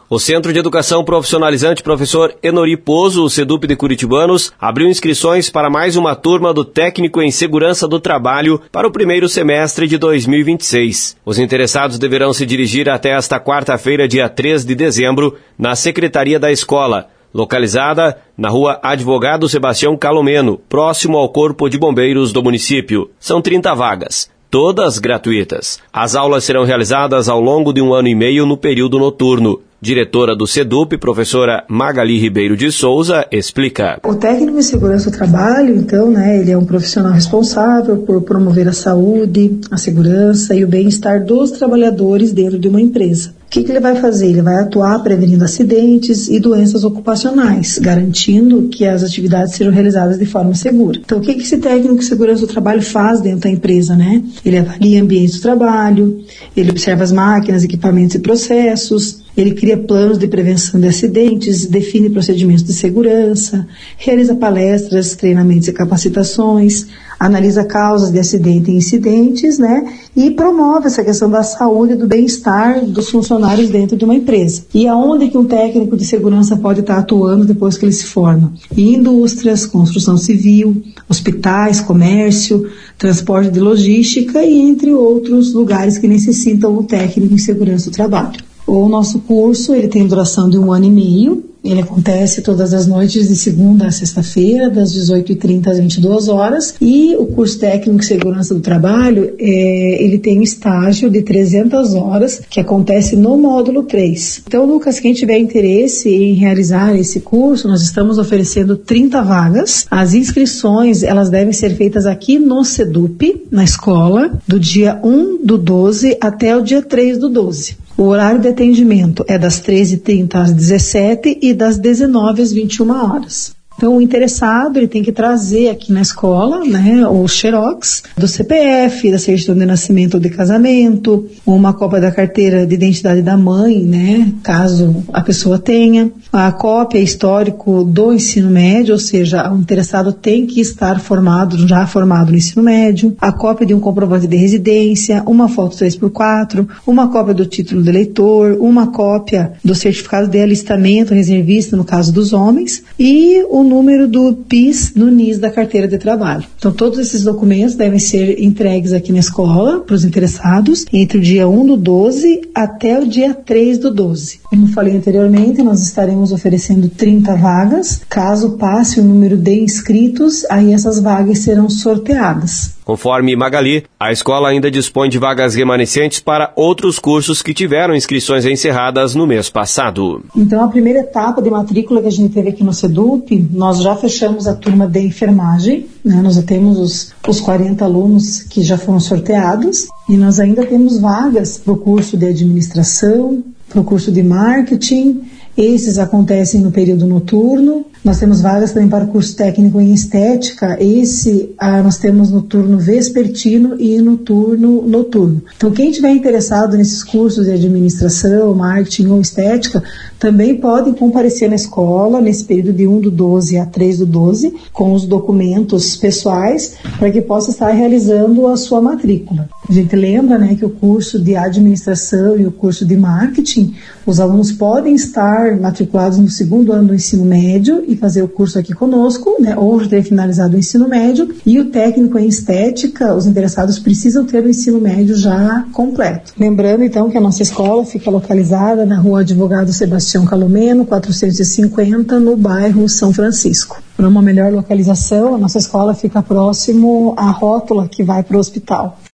O Centro de Educação Profissionalizante Professor Enori Pozo, o SEDUP de Curitibanos, abriu inscrições para mais uma turma do Técnico em Segurança do Trabalho para o primeiro semestre de 2026. Os interessados deverão se dirigir até esta quarta-feira, dia 3 de dezembro, na Secretaria da Escola, localizada na Rua Advogado Sebastião Calomeno, próximo ao Corpo de Bombeiros do município. São 30 vagas, todas gratuitas. As aulas serão realizadas ao longo de 1 ano e meio no período noturno. Diretora do SEDUP, professora Magali Ribeiro de Souza, explica. O técnico em segurança do trabalho, então, ele é um profissional responsável por promover a saúde, a segurança e o bem-estar dos trabalhadores dentro de uma empresa. O que ele vai fazer? Ele vai atuar prevenindo acidentes e doenças ocupacionais, garantindo que as atividades sejam realizadas de forma segura. Então, o que esse técnico de segurança do trabalho faz dentro da empresa, Ele avalia ambientes do trabalho, ele observa as máquinas, equipamentos e processos, ele cria planos de prevenção de acidentes, define procedimentos de segurança, realiza palestras, treinamentos e capacitações, analisa causas de acidente e incidentes, e promove essa questão da saúde e do bem-estar dos funcionários dentro de uma empresa. E aonde que um técnico de segurança pode estar atuando depois que ele se forma? Em indústrias, construção civil, hospitais, comércio, transporte de logística e entre outros lugares que necessitam um técnico em segurança do trabalho. O nosso curso ele tem duração de 1 ano e meio. Ele acontece todas as noites de segunda a sexta-feira, das 18h30 às 22 horas. E o curso técnico de segurança do trabalho, ele tem um estágio de 300 horas, que acontece no módulo 3. Então, Lucas, quem tiver interesse em realizar esse curso, nós estamos oferecendo 30 vagas. As inscrições, elas devem ser feitas aqui no SEDUP, na escola, do dia 1/12 até o dia 3/12. O horário de atendimento é das 13h30 às 17h e das 19h às 21 horas. Então, o interessado, ele tem que trazer aqui na escola, o xerox do CPF, da certidão de nascimento ou de casamento, uma cópia da carteira de identidade da mãe, caso a pessoa tenha, a cópia histórico do ensino médio, ou seja, o interessado tem que estar já formado no ensino médio, a cópia de um comprovante de residência, uma foto 3x4, uma cópia do título de eleitor, uma cópia do certificado de alistamento reservista, no caso dos homens, e o número do PIS no NIS da carteira de trabalho. Então, todos esses documentos devem ser entregues aqui na escola para os interessados entre o dia 1/12 até o dia 3/12. Como falei anteriormente, nós estaremos oferecendo 30 vagas. Caso passe o número de inscritos, aí essas vagas serão sorteadas. Conforme Magali, a escola ainda dispõe de vagas remanescentes para outros cursos que tiveram inscrições encerradas no mês passado. Então, a primeira etapa de matrícula que a gente teve aqui no SEDUP, nós já fechamos a turma de enfermagem, nós já temos os 40 alunos que já foram sorteados, e nós ainda temos vagas para o curso de administração, para o curso de marketing. Esses acontecem no período noturno. Nós temos vagas também para o curso técnico em estética. Esse nós temos no turno vespertino e no turno noturno. Então, quem estiver interessado nesses cursos de administração, marketing ou estética, também pode comparecer na escola nesse período de 1/12 a 3/12 com os documentos pessoais para que possa estar realizando a sua matrícula. A gente lembra que o curso de administração e o curso de marketing, os alunos podem estar matriculados no 2º ano do ensino médio e fazer o curso aqui conosco, ou ter finalizado o ensino médio, e o técnico em estética, os interessados precisam ter o ensino médio já completo. Lembrando, então, que a nossa escola fica localizada na Rua Advogado Sebastião Calomeno, 450, no bairro São Francisco. Para uma melhor localização, a nossa escola fica próximo à rótula que vai para o hospital.